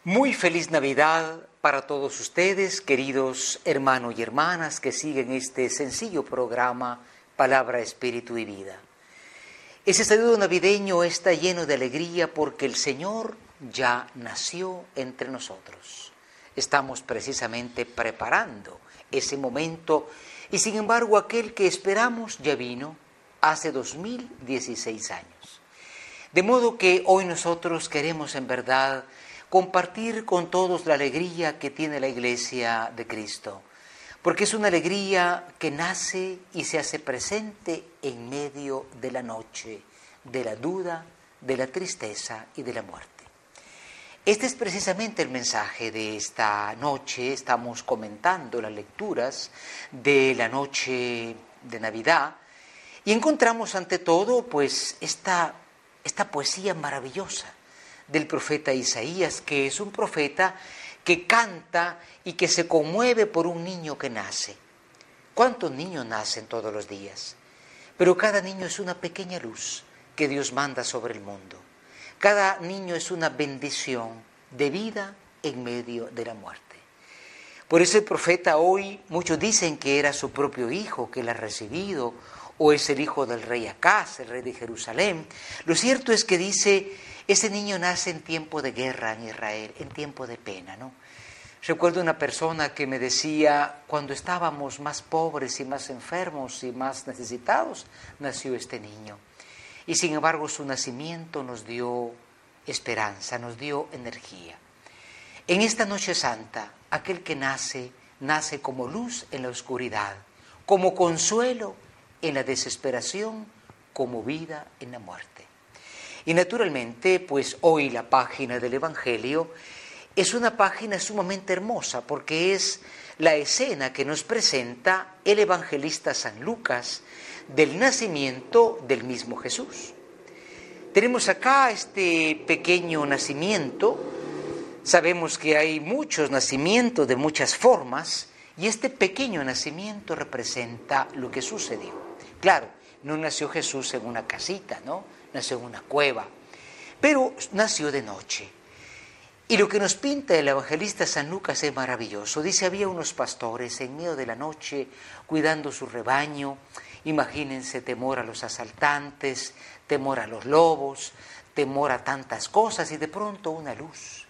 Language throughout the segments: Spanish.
Muy feliz Navidad para todos ustedes, queridos hermanos y hermanas que siguen este sencillo programa Palabra, Espíritu y Vida. Ese saludo navideño está lleno de alegría porque el Señor ya nació entre nosotros. Estamos precisamente preparando ese momento y sin embargo aquel que esperamos ya vino hace 2016 años. De modo que hoy nosotros queremos en verdad compartir con todos la alegría que tiene la Iglesia de Cristo, porque es una alegría que nace y se hace presente en medio de la noche, de la duda, de la tristeza y de la muerte. Este es precisamente el mensaje de esta noche. Estamos comentando las lecturas de la noche de Navidad y encontramos ante todo pues esta poesía maravillosa del profeta Isaías, que es un profeta que canta y que se conmueve por un niño que nace. ¿Cuántos niños nacen todos los días? Pero cada niño es una pequeña luz que Dios manda sobre el mundo. Cada niño es una bendición de vida en medio de la muerte. Por eso el profeta hoy, muchos dicen que era su propio hijo que él ha recibido, o es el hijo del rey Acaz, el rey de Jerusalén. Lo cierto es que dice, ese niño nace en tiempo de guerra en Israel, en tiempo de pena, ¿no? Recuerdo una persona que me decía, cuando estábamos más pobres y más enfermos y más necesitados, nació este niño. Y sin embargo su nacimiento nos dio esperanza, nos dio energía. En esta noche santa, aquel que nace, nace como luz en la oscuridad, como consuelo en la desesperación, como vida en la muerte. Y naturalmente, pues hoy la página del Evangelio es una página sumamente hermosa porque es la escena que nos presenta el evangelista San Lucas del nacimiento del mismo Jesús. Tenemos acá este pequeño nacimiento. Sabemos que hay muchos nacimientos de muchas formas y este pequeño nacimiento representa lo que sucedió. Claro, no nació Jesús en una casita, ¿no? Nació en una cueva, pero nació de noche. Y lo que nos pinta el evangelista San Lucas es maravilloso. Dice, había unos pastores en medio de la noche cuidando su rebaño. Imagínense, temor a los asaltantes, temor a los lobos, temor a tantas cosas, y de pronto una luz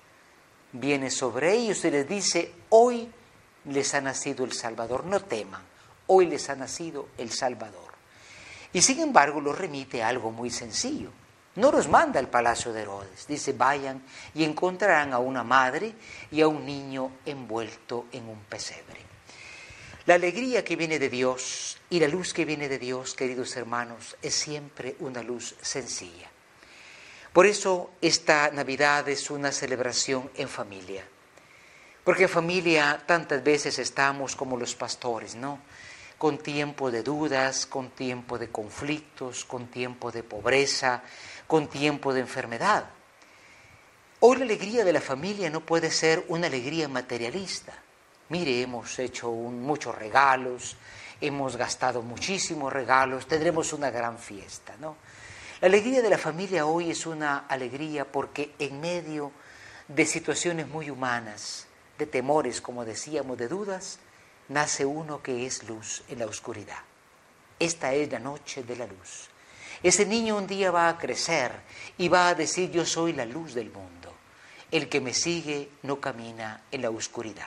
viene sobre ellos y les dice, hoy les ha nacido el Salvador, no teman, hoy les ha nacido el Salvador. Y sin embargo los remite a algo muy sencillo. No los manda al palacio de Herodes. Dice, vayan y encontrarán a una madre y a un niño envuelto en un pesebre. La alegría que viene de Dios y la luz que viene de Dios, queridos hermanos, es siempre una luz sencilla. Por eso esta Navidad es una celebración en familia. Porque en familia tantas veces estamos como los pastores, ¿no? Con tiempo de dudas, con tiempo de conflictos, con tiempo de pobreza, con tiempo de enfermedad. Hoy la alegría de la familia no puede ser una alegría materialista. Mire, hemos hecho muchos regalos, hemos gastado muchísimos regalos, tendremos una gran fiesta, ¿no? La alegría de la familia hoy es una alegría porque en medio de situaciones muy humanas, de temores, como decíamos, de dudas, nace uno que es luz en la oscuridad. Esta es la noche de la luz. Ese niño un día va a crecer y va a decir, yo soy la luz del mundo. El que me sigue no camina en la oscuridad.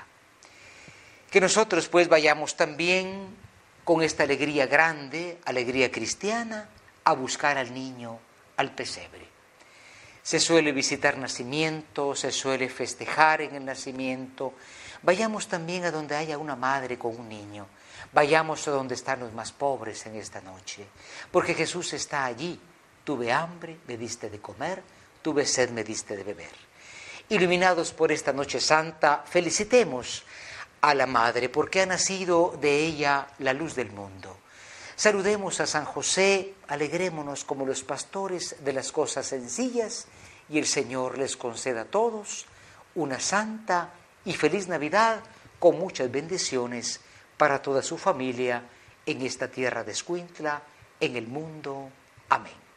Que nosotros pues vayamos también con esta alegría grande, alegría cristiana, a buscar al niño, al pesebre. Se suele visitar nacimientos, se suele festejar en el nacimiento. Vayamos también a donde haya una madre con un niño. Vayamos a donde están los más pobres en esta noche. Porque Jesús está allí. Tuve hambre, me diste de comer. Tuve sed, me diste de beber. Iluminados por esta noche santa, felicitemos a la Madre porque ha nacido de ella la luz del mundo. Saludemos a San José, alegrémonos como los pastores de las cosas sencillas y el Señor les conceda a todos una santa y feliz Navidad con muchas bendiciones para toda su familia en esta tierra de Escuintla, en el mundo. Amén.